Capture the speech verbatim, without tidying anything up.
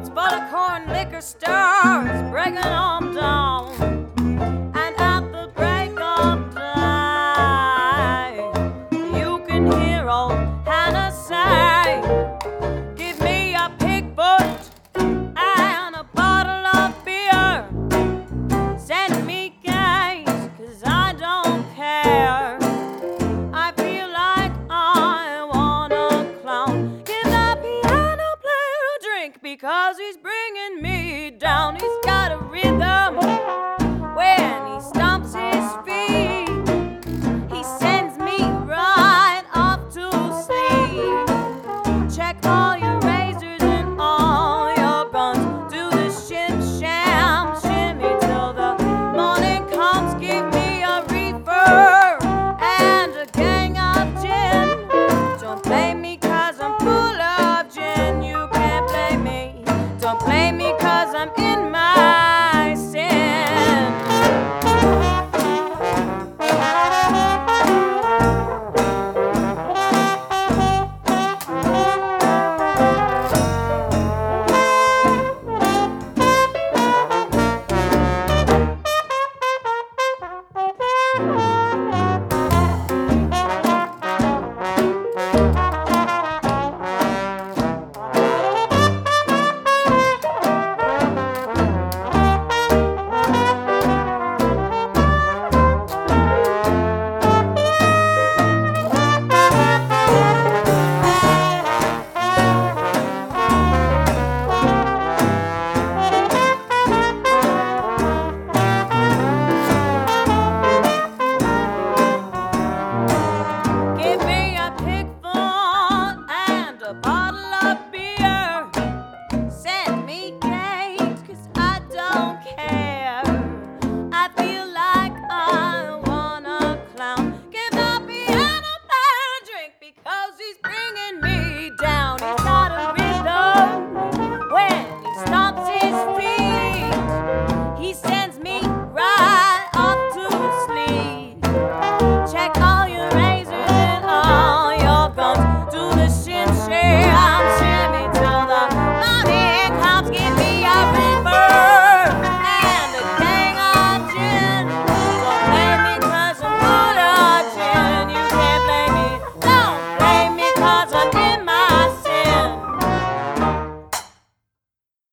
full of corn liquor stores, breaking them down. And at the break of day, you can hear old Hannah say, give me a pig foot and a bottle of beer. Send me cash, cause I don't care. I feel like I want a clown. Give the piano player a drink because he's bringing me down. He's